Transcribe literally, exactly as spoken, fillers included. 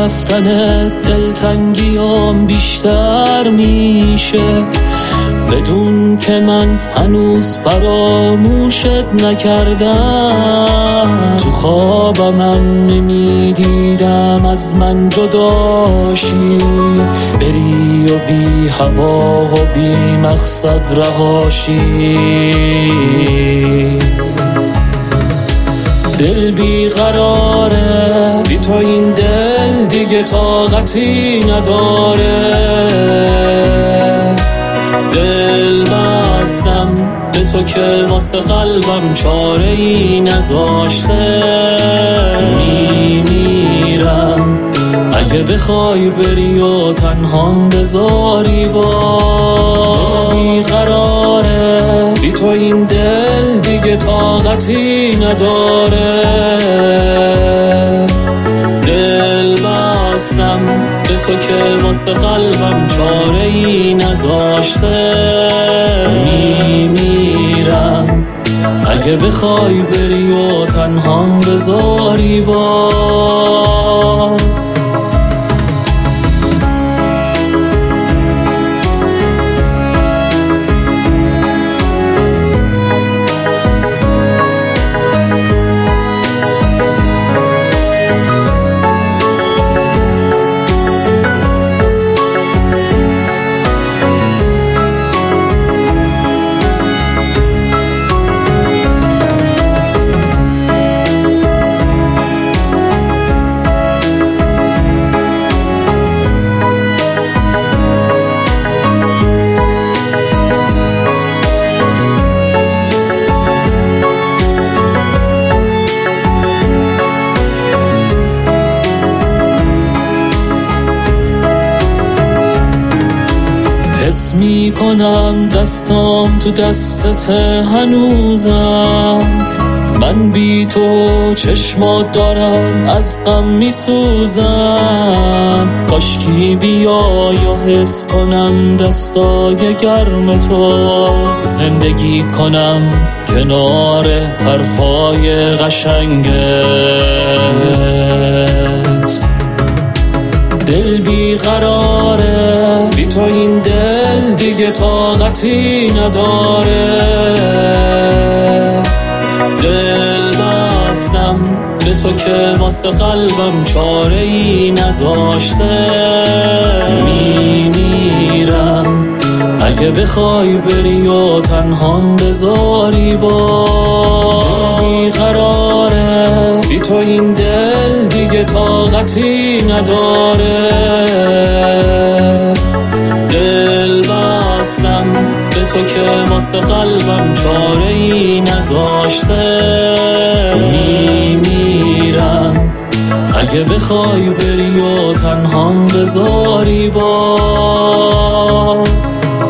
رفتن دلتنگیام بیشتر میشه، بدون که من هنوز فراموشت نکردم. تو خوابم نمیدیدم از من جداشی، بری و بی هوا و بی مقصد رهاشی. دل بی قراره، بی تو این دل دیگه طاقتی نداره. دل بستم به تو که واسه قلبم چاره ای نذاشته. میمیرم اگه بخوای بری و تنهام بذاری. با بی قراره، بی تو این دل دیگه طاقتی نداره. دل بستم به تو که واسه قلبم چاره ای نذاشته. میمیرم اگه بخوای بری و تنهام بذاری باز. حس می کنم دستام تو دستت هنوزم. من بی تو چشمات دارم از غم می سوزم. کاشکی بیای و حس کنم دستای گرم تو، زندگی کنم کنار حرفای قشنگت. دل بی قراره، بی تو این دل دیگه طاقتی نداره. دل بستم به تو که واسه قلبم چاره ای نذاشته. میمیرم اگه بخوای بری و تنهام بذاری. با بی قراره، بی تو این دل دیگه طاقتی نداره. دل بستم به تو که واسه قلبم چاره ای نذاشته. میمیرم اگه بخوای بری و تنهام بذاری باز.